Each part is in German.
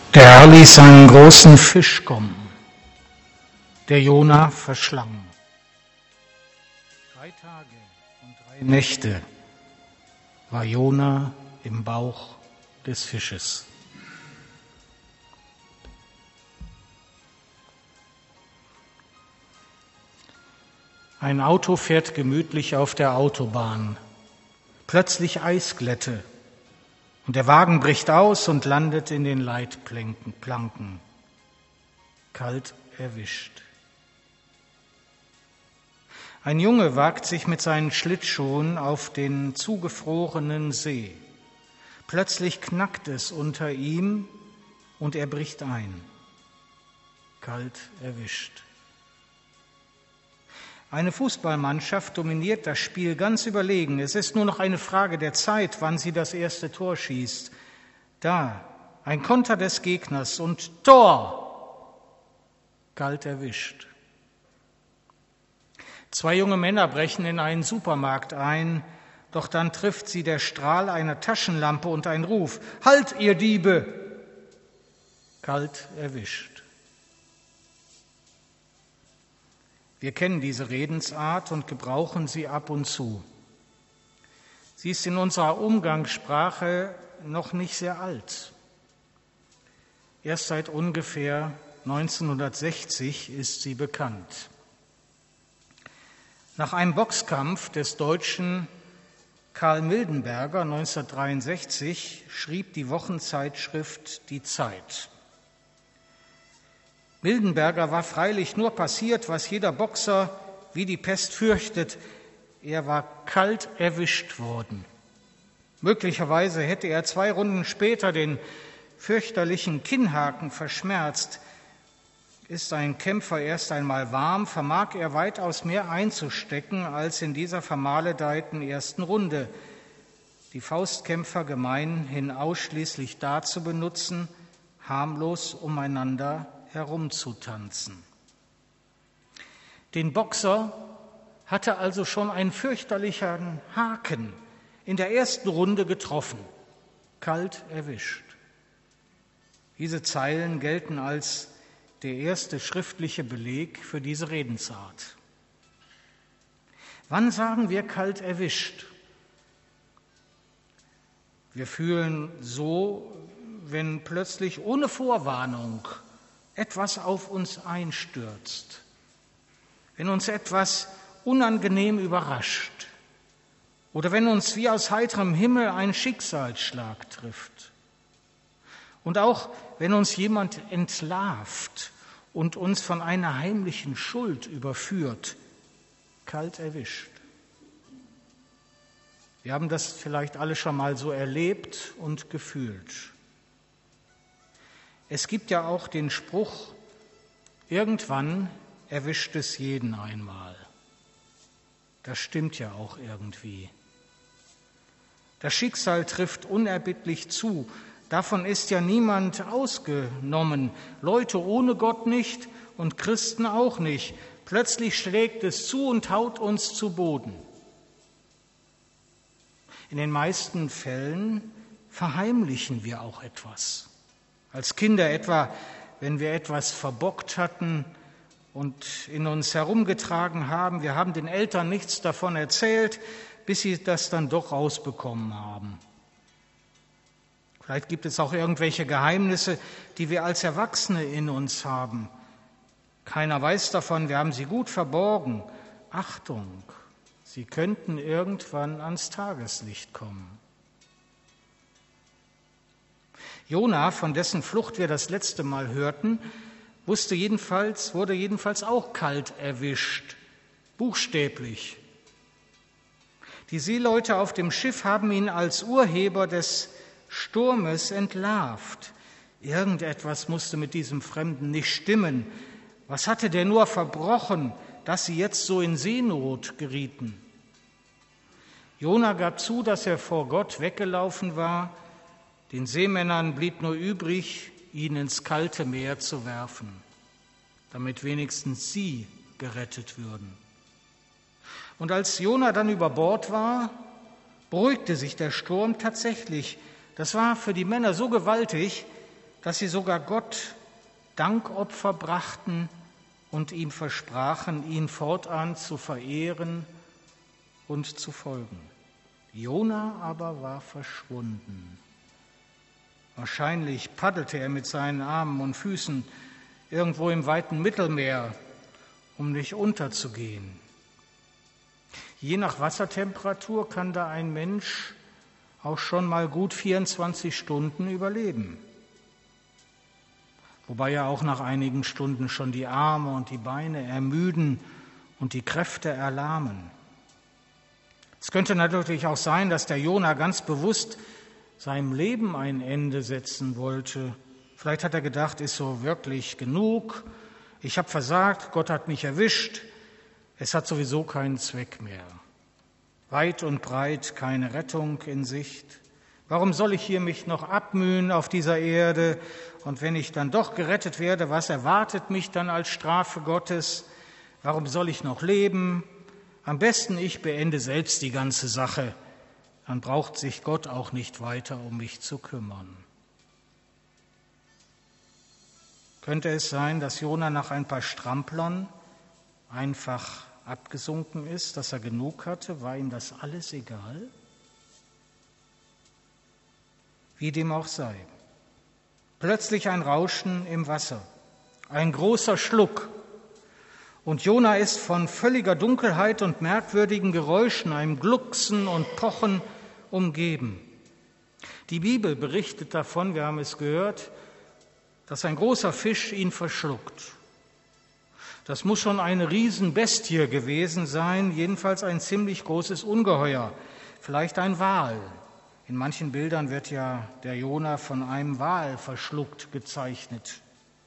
Der Herr ließ einen großen Fisch kommen, der Jona verschlang. 3 Tage und 3 Nächte war Jona im Bauch des Fisches. Ein Auto fährt gemütlich auf der Autobahn. Plötzlich Eisglätte. Und der Wagen bricht aus und landet in den Leitplanken. Kalt erwischt. Ein Junge wagt sich mit seinen Schlittschuhen auf den zugefrorenen See. Plötzlich knackt es unter ihm und er bricht ein. Kalt erwischt. Eine Fußballmannschaft dominiert das Spiel ganz überlegen. Es ist nur noch eine Frage der Zeit, wann sie das erste Tor schießt. Da, ein Konter des Gegners und Tor! Kalt erwischt. 2 junge Männer brechen in einen Supermarkt ein, doch dann trifft sie der Strahl einer Taschenlampe und ein Ruf: Halt, ihr Diebe! Kalt erwischt. Wir kennen diese Redensart und gebrauchen sie ab und zu. Sie ist in unserer Umgangssprache noch nicht sehr alt. Erst seit ungefähr 1960 ist sie bekannt. Nach einem Boxkampf des Deutschen Karl Mildenberger 1963 schrieb die Wochenzeitschrift Die Zeit: Mildenberger war freilich nur passiert, was jeder Boxer wie die Pest fürchtet. Er war kalt erwischt worden. Möglicherweise hätte er 2 Runden später den fürchterlichen Kinnhaken verschmerzt. Ist ein Kämpfer erst einmal warm, vermag er weitaus mehr einzustecken als in dieser vermaledeiten ersten Runde. Die Faustkämpfer gemeinhin ausschließlich dazu benutzen, harmlos umeinander herumzutanzen. Den Boxer hatte also schon einen fürchterlichen Haken in der ersten Runde getroffen, kalt erwischt. Diese Zeilen gelten als der erste schriftliche Beleg für diese Redensart. Wann sagen wir kalt erwischt? Wir fühlen so, wenn plötzlich ohne Vorwarnung etwas auf uns einstürzt, wenn uns etwas unangenehm überrascht oder wenn uns wie aus heiterem Himmel ein Schicksalsschlag trifft. Und auch wenn uns jemand entlarvt und uns von einer heimlichen Schuld überführt, kalt erwischt. Wir haben das vielleicht alle schon mal so erlebt und gefühlt. Es gibt ja auch den Spruch, irgendwann erwischt es jeden einmal. Das stimmt ja auch irgendwie. Das Schicksal trifft unerbittlich zu. Davon ist ja niemand ausgenommen. Leute ohne Gott nicht und Christen auch nicht. Plötzlich schlägt es zu und haut uns zu Boden. In den meisten Fällen verheimlichen wir auch etwas. Als Kinder etwa, wenn wir etwas verbockt hatten und in uns herumgetragen haben. Wir haben den Eltern nichts davon erzählt, bis sie das dann doch rausbekommen haben. Vielleicht gibt es auch irgendwelche Geheimnisse, die wir als Erwachsene in uns haben. Keiner weiß davon, wir haben sie gut verborgen. Achtung, sie könnten irgendwann ans Tageslicht kommen. Jona, von dessen Flucht wir das letzte Mal hörten, wurde jedenfalls auch kalt erwischt, buchstäblich. Die Seeleute auf dem Schiff haben ihn als Urheber des Sturmes entlarvt. Irgendetwas musste mit diesem Fremden nicht stimmen. Was hatte der nur verbrochen, dass sie jetzt so in Seenot gerieten? Jona gab zu, dass er vor Gott weggelaufen war. Den Seemännern blieb nur übrig, ihn ins kalte Meer zu werfen, damit wenigstens sie gerettet würden. Und als Jona dann über Bord war, beruhigte sich der Sturm tatsächlich. Das war für die Männer so gewaltig, dass sie sogar Gott Dankopfer brachten und ihm versprachen, ihn fortan zu verehren und zu folgen. Jona aber war verschwunden. Wahrscheinlich paddelte er mit seinen Armen und Füßen irgendwo im weiten Mittelmeer, um nicht unterzugehen. Je nach Wassertemperatur kann da ein Mensch auch schon mal gut 24 Stunden überleben. Wobei ja auch nach einigen Stunden schon die Arme und die Beine ermüden und die Kräfte erlahmen. Es könnte natürlich auch sein, dass der Jona ganz bewusst seinem Leben ein Ende setzen wollte. Vielleicht hat er gedacht, ist so wirklich genug, ich habe versagt, Gott hat mich erwischt, es hat sowieso keinen Zweck mehr. Weit und breit keine Rettung in Sicht. Warum soll ich hier mich noch abmühen auf dieser Erde? Und wenn ich dann doch gerettet werde, was erwartet mich dann als Strafe Gottes? Warum soll ich noch leben? Am besten ich beende selbst die ganze Sache. Dann braucht sich Gott auch nicht weiter um mich zu kümmern. Könnte es sein, dass Jona nach ein paar Stramplern einfach abgesunken ist, dass er genug hatte? War ihm das alles egal? Wie dem auch sei. Plötzlich ein Rauschen im Wasser, ein großer Schluck. Und Jona ist von völliger Dunkelheit und merkwürdigen Geräuschen, einem Glucksen und Pochen umgeben. Die Bibel berichtet davon, wir haben es gehört, dass ein großer Fisch ihn verschluckt. Das muss schon eine Riesenbestie gewesen sein, jedenfalls ein ziemlich großes Ungeheuer, vielleicht ein Wal. In manchen Bildern wird ja der Jona von einem Wal verschluckt gezeichnet.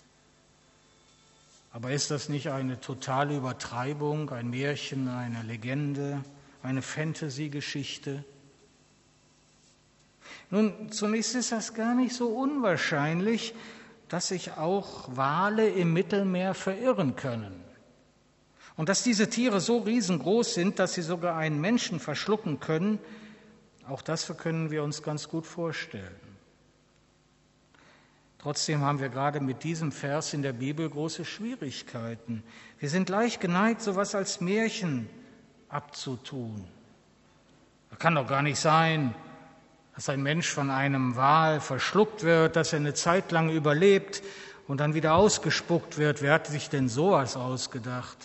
Aber ist das nicht eine totale Übertreibung, ein Märchen, eine Legende, eine Fantasy-Geschichte? Nun, zunächst ist das gar nicht so unwahrscheinlich, dass sich auch Wale im Mittelmeer verirren können. Und dass diese Tiere so riesengroß sind, dass sie sogar einen Menschen verschlucken können, auch das können wir uns ganz gut vorstellen. Trotzdem haben wir gerade mit diesem Vers in der Bibel große Schwierigkeiten. Wir sind leicht geneigt, sowas als Märchen abzutun. Das kann doch gar nicht sein, dass ein Mensch von einem Wal verschluckt wird, dass er eine Zeit lang überlebt und dann wieder ausgespuckt wird. Wer hat sich denn sowas ausgedacht?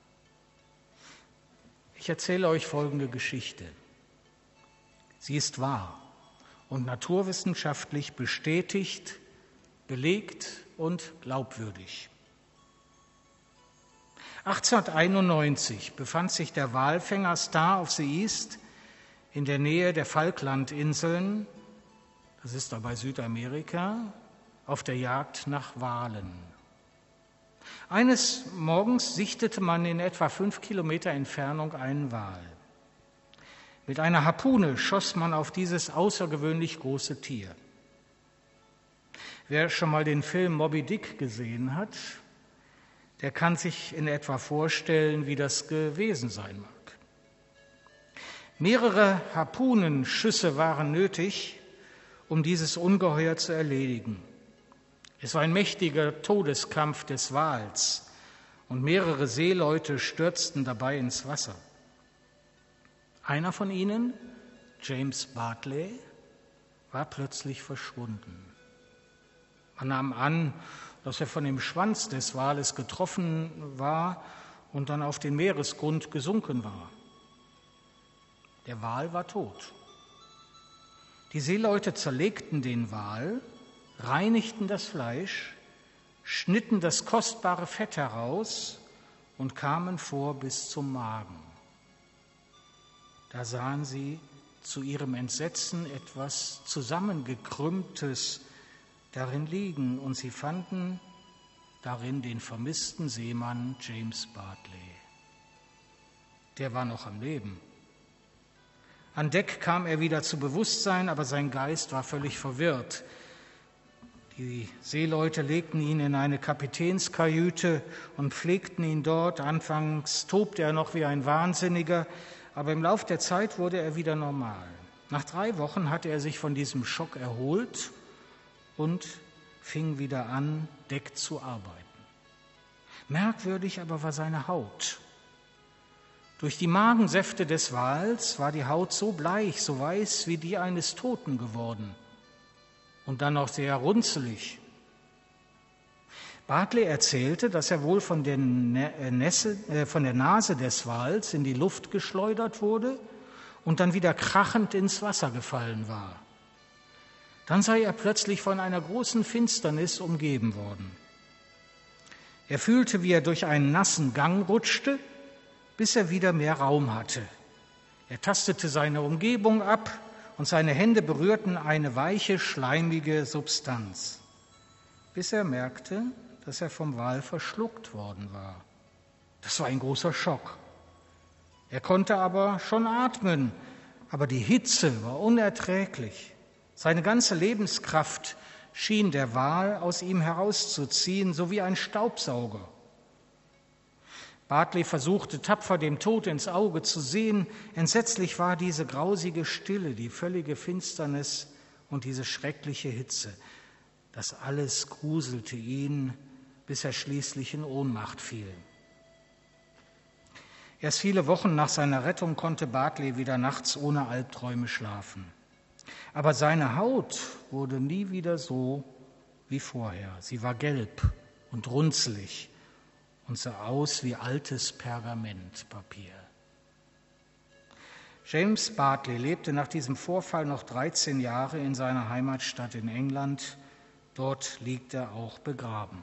Ich erzähle euch folgende Geschichte. Sie ist wahr und naturwissenschaftlich bestätigt, belegt und glaubwürdig. 1891 befand sich der Walfänger Star of the East in der Nähe der Falklandinseln, das ist da bei Südamerika, auf der Jagd nach Walen. Eines Morgens sichtete man in etwa 5 Kilometer Entfernung einen Wal. Mit einer Harpune schoss man auf dieses außergewöhnlich große Tier. Wer schon mal den Film Moby Dick gesehen hat, der kann sich in etwa vorstellen, wie das gewesen sein mag. Mehrere Harpunenschüsse waren nötig, um dieses Ungeheuer zu erledigen. Es war ein mächtiger Todeskampf des Wals und mehrere Seeleute stürzten dabei ins Wasser. Einer von ihnen, James Bartley, war plötzlich verschwunden. Man nahm an, dass er von dem Schwanz des Wales getroffen war und dann auf den Meeresgrund gesunken war. Der Wal war tot. Die Seeleute zerlegten den Wal, reinigten das Fleisch, schnitten das kostbare Fett heraus und kamen vor bis zum Magen. Da sahen sie zu ihrem Entsetzen etwas Zusammengekrümmtes darin liegen und sie fanden darin den vermissten Seemann James Bartley. Der war noch am Leben. An Deck kam er wieder zu Bewusstsein, aber sein Geist war völlig verwirrt. Die Seeleute legten ihn in eine Kapitänskajüte und pflegten ihn dort. Anfangs tobte er noch wie ein Wahnsinniger, aber im Lauf der Zeit wurde er wieder normal. Nach 3 Wochen hatte er sich von diesem Schock erholt und fing wieder an, Deck zu arbeiten. Merkwürdig aber war seine Haut. Durch die Magensäfte des Wals war die Haut so bleich, so weiß wie die eines Toten geworden und dann auch sehr runzelig. Barclay erzählte, dass er wohl von der Nase des Wals in die Luft geschleudert wurde und dann wieder krachend ins Wasser gefallen war. Dann sei er plötzlich von einer großen Finsternis umgeben worden. Er fühlte, wie er durch einen nassen Gang rutschte, bis er wieder mehr Raum hatte. Er tastete seine Umgebung ab und seine Hände berührten eine weiche, schleimige Substanz, bis er merkte, dass er vom Wal verschluckt worden war. Das war ein großer Schock. Er konnte aber schon atmen, aber die Hitze war unerträglich. Seine ganze Lebenskraft schien der Wal aus ihm herauszuziehen, so wie ein Staubsauger. Barclay versuchte tapfer dem Tod ins Auge zu sehen. Entsetzlich war diese grausige Stille, die völlige Finsternis und diese schreckliche Hitze. Das alles gruselte ihn, bis er schließlich in Ohnmacht fiel. Erst viele Wochen nach seiner Rettung konnte Barclay wieder nachts ohne Albträume schlafen. Aber seine Haut wurde nie wieder so wie vorher. Sie war gelb und runzelig und sah aus wie altes Pergamentpapier. James Barclay lebte nach diesem Vorfall noch 13 Jahre in seiner Heimatstadt in England. Dort liegt er auch begraben.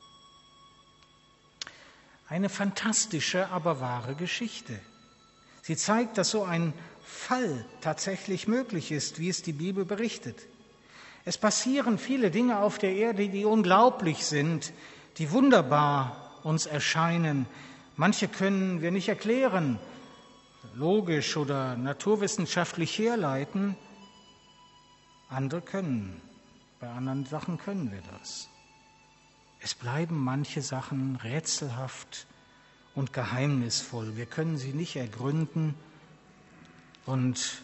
Eine fantastische, aber wahre Geschichte. Sie zeigt, dass so ein Fall tatsächlich möglich ist, wie es die Bibel berichtet. Es passieren viele Dinge auf der Erde, die unglaublich sind, die wunderbar uns erscheinen. Manche können wir nicht erklären, logisch oder naturwissenschaftlich herleiten. Andere können. Bei anderen Sachen können wir das. Es bleiben manche Sachen rätselhaft und geheimnisvoll. Wir können sie nicht ergründen und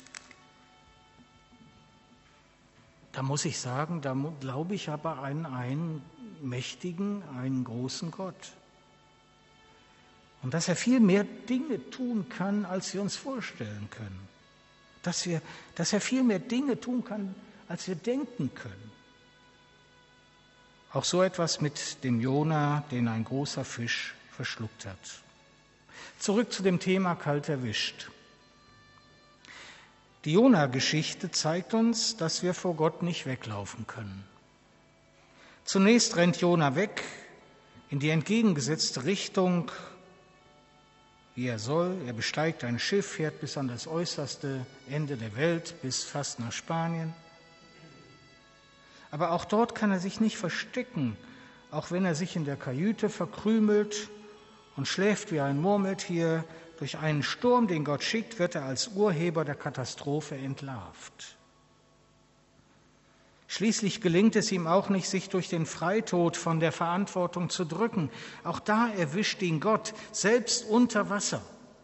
da muss ich sagen, da glaube ich aber an einen mächtigen, einen großen Gott. Und dass er viel mehr Dinge tun kann, als wir uns vorstellen können. Dass er viel mehr Dinge tun kann, als wir denken können. Auch so etwas mit dem Jona, den ein großer Fisch verschluckt hat. Zurück zu dem Thema kalt erwischt. Die Jona-Geschichte zeigt uns, dass wir vor Gott nicht weglaufen können. Zunächst rennt Jona weg in die entgegengesetzte Richtung, wie er soll. Er besteigt ein Schiff, fährt bis an das äußerste Ende der Welt, bis fast nach Spanien. Aber auch dort kann er sich nicht verstecken, auch wenn er sich in der Kajüte verkrümelt und schläft wie ein Murmeltier. Durch einen Sturm, den Gott schickt, wird er als Urheber der Katastrophe entlarvt. Schließlich gelingt es ihm auch nicht, sich durch den Freitod von der Verantwortung zu drücken. Auch da erwischt ihn Gott, selbst unter Wasser.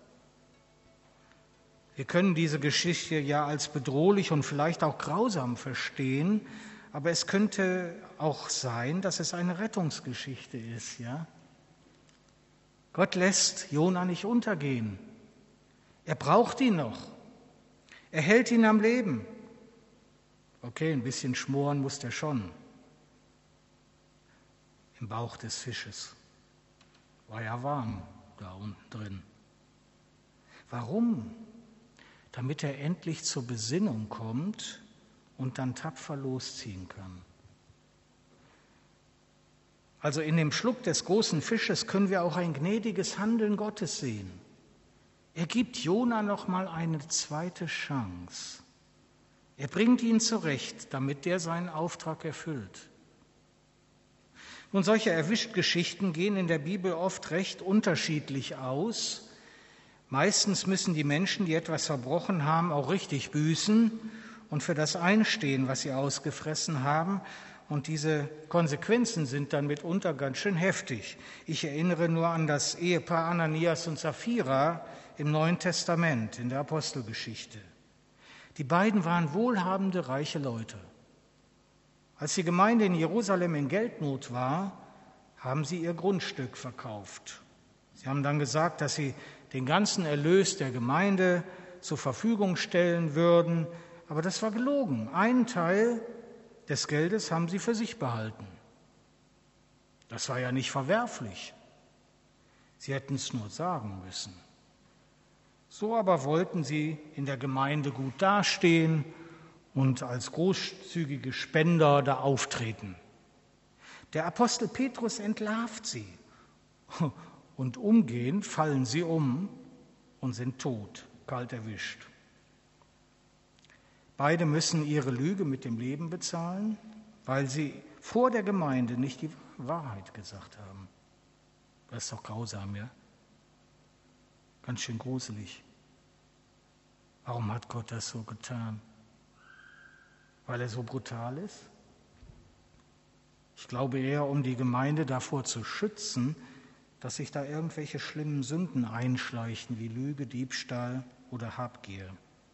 Wir können diese Geschichte ja als bedrohlich und vielleicht auch grausam verstehen, aber es könnte auch sein, dass es eine Rettungsgeschichte ist, ja? Gott lässt Jona nicht untergehen. Er braucht ihn noch. Er hält ihn am Leben. Okay, ein bisschen schmoren muss der schon. Im Bauch des Fisches. War ja warm da unten drin. Warum? Damit er endlich zur Besinnung kommt und dann tapfer losziehen kann. Also in dem Schluck des großen Fisches können wir auch ein gnädiges Handeln Gottes sehen. Er gibt Jona noch mal eine zweite Chance. Er bringt ihn zurecht, damit der seinen Auftrag erfüllt. Nun, solche Erwischt-Geschichten gehen in der Bibel oft recht unterschiedlich aus. Meistens müssen die Menschen, die etwas verbrochen haben, auch richtig büßen und für das einstehen, was sie ausgefressen haben. Und diese Konsequenzen sind dann mitunter ganz schön heftig. Ich erinnere nur an das Ehepaar Ananias und Sapphira im Neuen Testament, in der Apostelgeschichte. Die beiden waren wohlhabende, reiche Leute. Als die Gemeinde in Jerusalem in Geldnot war, haben sie ihr Grundstück verkauft. Sie haben dann gesagt, dass sie den ganzen Erlös der Gemeinde zur Verfügung stellen würden, aber das war gelogen. Einen Teil des Geldes haben sie für sich behalten. Das war ja nicht verwerflich. Sie hätten es nur sagen müssen. So aber wollten sie in der Gemeinde gut dastehen und als großzügige Spender da auftreten. Der Apostel Petrus entlarvt sie und umgehend fallen sie um und sind tot, kalt erwischt. Beide müssen ihre Lüge mit dem Leben bezahlen, weil sie vor der Gemeinde nicht die Wahrheit gesagt haben. Das ist doch grausam, ja? Ganz schön gruselig. Warum hat Gott das so getan? Weil er so brutal ist? Ich glaube eher, um die Gemeinde davor zu schützen, dass sich da irgendwelche schlimmen Sünden einschleichen, wie Lüge, Diebstahl oder Habgier.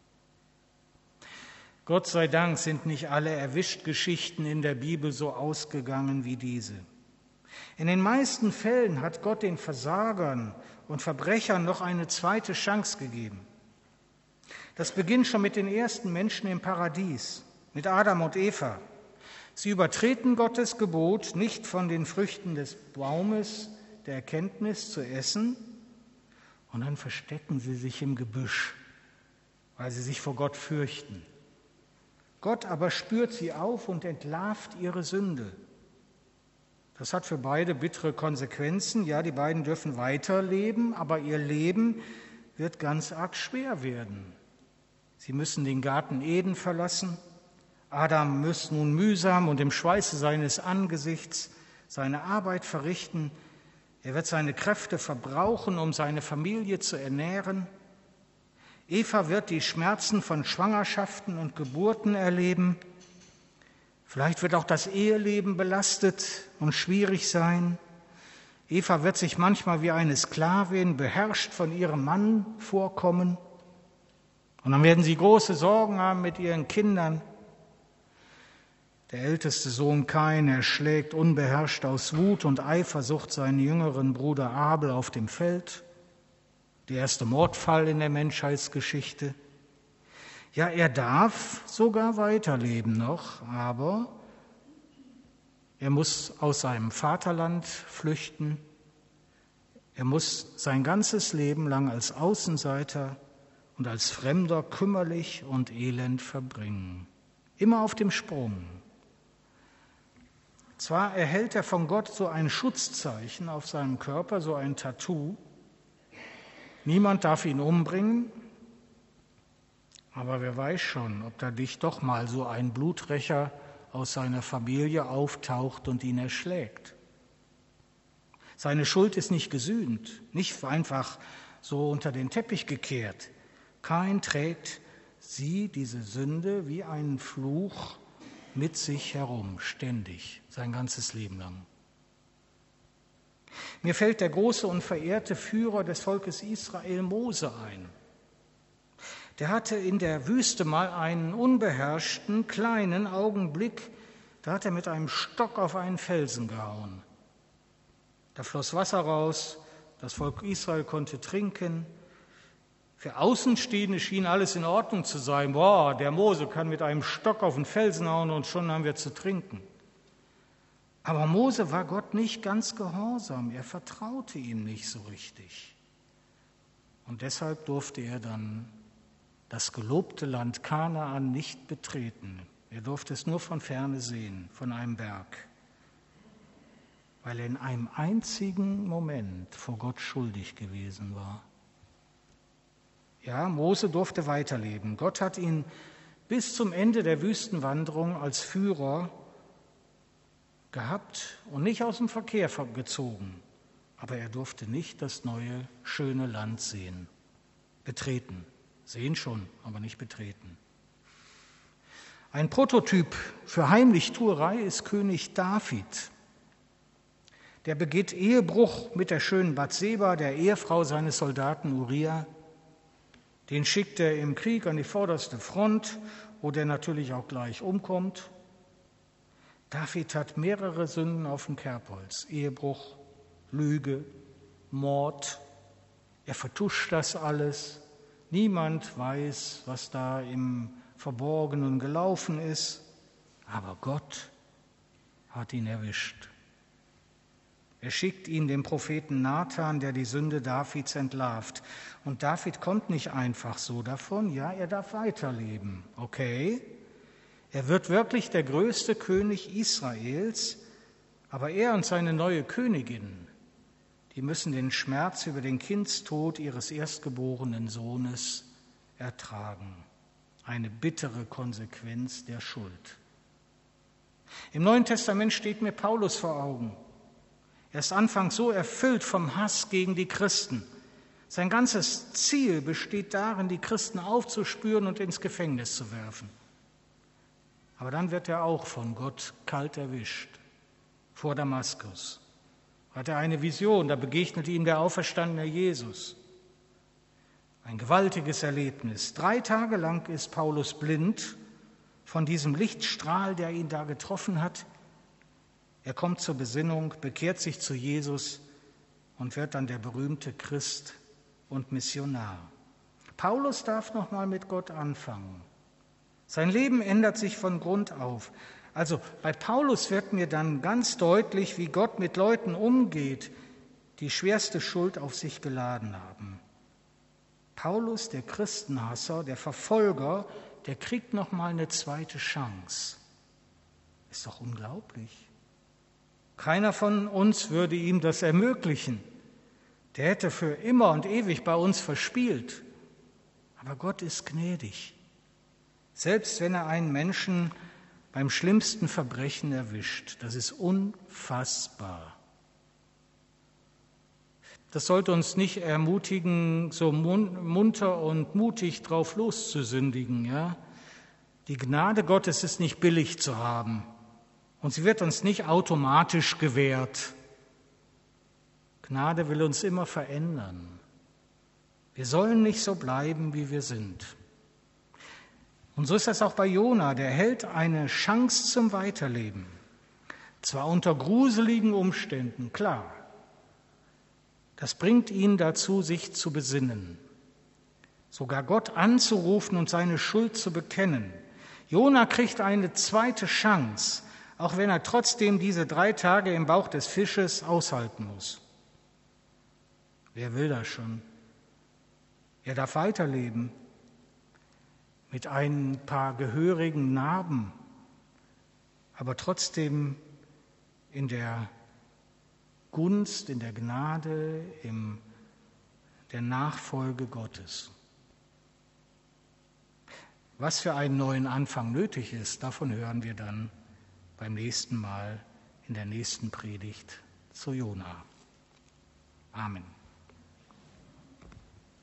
Gott sei Dank sind nicht alle Erwischt-Geschichten in der Bibel so ausgegangen wie diese. In den meisten Fällen hat Gott den Versagern und Verbrechern noch eine zweite Chance gegeben. Das beginnt schon mit den ersten Menschen im Paradies, mit Adam und Eva. Sie übertreten Gottes Gebot, nicht von den Früchten des Baumes der Erkenntnis zu essen, und dann verstecken sie sich im Gebüsch, weil sie sich vor Gott fürchten. Gott aber spürt sie auf und entlarvt ihre Sünde. Das hat für beide bittere Konsequenzen. Ja, die beiden dürfen weiterleben, aber ihr Leben wird ganz arg schwer werden. Sie müssen den Garten Eden verlassen. Adam muss nun mühsam und im Schweiße seines Angesichts seine Arbeit verrichten. Er wird seine Kräfte verbrauchen, um seine Familie zu ernähren. Eva wird die Schmerzen von Schwangerschaften und Geburten erleben. Vielleicht wird auch das Eheleben belastet und schwierig sein. Eva wird sich manchmal wie eine Sklavin beherrscht von ihrem Mann vorkommen. Und dann werden sie große Sorgen haben mit ihren Kindern. Der älteste Sohn Kain erschlägt unbeherrscht aus Wut und Eifersucht seinen jüngeren Bruder Abel auf dem Feld. Der erste Mordfall in der Menschheitsgeschichte. Ja, er darf sogar weiterleben noch, aber er muss aus seinem Vaterland flüchten. Er muss sein ganzes Leben lang als Außenseiter und als Fremder kümmerlich und elend verbringen. Immer auf dem Sprung. Zwar erhält er von Gott so ein Schutzzeichen auf seinem Körper, so ein Tattoo. Niemand darf ihn umbringen, aber wer weiß schon, ob da nicht doch mal so ein Bluträcher aus seiner Familie auftaucht und ihn erschlägt. Seine Schuld ist nicht gesühnt, nicht einfach so unter den Teppich gekehrt. Kain trägt diese Sünde wie einen Fluch mit sich herum, ständig, sein ganzes Leben lang. Mir fällt der große und verehrte Führer des Volkes Israel, Mose, ein. Der hatte in der Wüste mal einen unbeherrschten, kleinen Augenblick, da hat er mit einem Stock auf einen Felsen gehauen. Da floss Wasser raus, das Volk Israel konnte trinken. Für Außenstehende schien alles in Ordnung zu sein. Boah, der Mose kann mit einem Stock auf den Felsen hauen und schon haben wir zu trinken. Aber Mose war Gott nicht ganz gehorsam, er vertraute ihm nicht so richtig. Und deshalb durfte er dann das gelobte Land Kanaan nicht betreten. Er durfte es nur von ferne sehen, von einem Berg, weil er in einem einzigen Moment vor Gott schuldig gewesen war. Ja, Mose durfte weiterleben. Gott hat ihn bis zum Ende der Wüstenwanderung als Führer gehabt und nicht aus dem Verkehr gezogen. Aber er durfte nicht das neue, schöne Land sehen, betreten. Sehen schon, aber nicht betreten. Ein Prototyp für Heimlichtuerei ist König David. Der begeht Ehebruch mit der schönen Bathseba, der Ehefrau seines Soldaten Uria. Den schickt er im Krieg an die vorderste Front, wo der natürlich auch gleich umkommt. David hat mehrere Sünden auf dem Kerbholz. Ehebruch, Lüge, Mord. Er vertuscht das alles. Niemand weiß, was da im Verborgenen gelaufen ist. Aber Gott hat ihn erwischt. Er schickt ihn dem Propheten Nathan, der die Sünde Davids entlarvt. Und David kommt nicht einfach so davon. Ja, er darf weiterleben. Okay. Er wird wirklich der größte König Israels. Aber er und seine neue Königin, die müssen den Schmerz über den Kindstod ihres erstgeborenen Sohnes ertragen. Eine bittere Konsequenz der Schuld. Im Neuen Testament steht mir Paulus vor Augen. Er ist anfangs so erfüllt vom Hass gegen die Christen. Sein ganzes Ziel besteht darin, die Christen aufzuspüren und ins Gefängnis zu werfen. Aber dann wird er auch von Gott kalt erwischt. Vor Damaskus hat er eine Vision, da begegnet ihm der auferstandene Jesus. Ein gewaltiges Erlebnis. 3 Tage lang ist Paulus blind von diesem Lichtstrahl, der ihn da getroffen hat. Er kommt zur Besinnung, bekehrt sich zu Jesus und wird dann der berühmte Christ und Missionar. Paulus darf noch mal mit Gott anfangen. Sein Leben ändert sich von Grund auf. Also bei Paulus wird mir dann ganz deutlich, wie Gott mit Leuten umgeht, die schwerste Schuld auf sich geladen haben. Paulus, der Christenhasser, der Verfolger, der kriegt noch mal eine zweite Chance. Ist doch unglaublich. Keiner von uns würde ihm das ermöglichen. Der hätte für immer und ewig bei uns verspielt. Aber Gott ist gnädig. Selbst wenn er einen Menschen beim schlimmsten Verbrechen erwischt. Das ist unfassbar. Das sollte uns nicht ermutigen, so munter und mutig drauf loszusündigen. Ja? Die Gnade Gottes ist nicht billig zu haben und sie wird uns nicht automatisch gewährt. Gnade will uns immer verändern. Wir sollen nicht so bleiben, wie wir sind. Und so ist das auch bei Jona, der erhält eine Chance zum Weiterleben. Zwar unter gruseligen Umständen, klar. Das bringt ihn dazu, sich zu besinnen, sogar Gott anzurufen und seine Schuld zu bekennen. Jona kriegt eine zweite Chance, auch wenn er trotzdem diese 3 Tage im Bauch des Fisches aushalten muss. Wer will das schon? Er darf weiterleben mit ein paar gehörigen Narben, aber trotzdem in der Gunst, in der Gnade, in der Nachfolge Gottes. Was für einen neuen Anfang nötig ist, davon hören wir dann beim nächsten Mal in der nächsten Predigt zu Jona. Amen.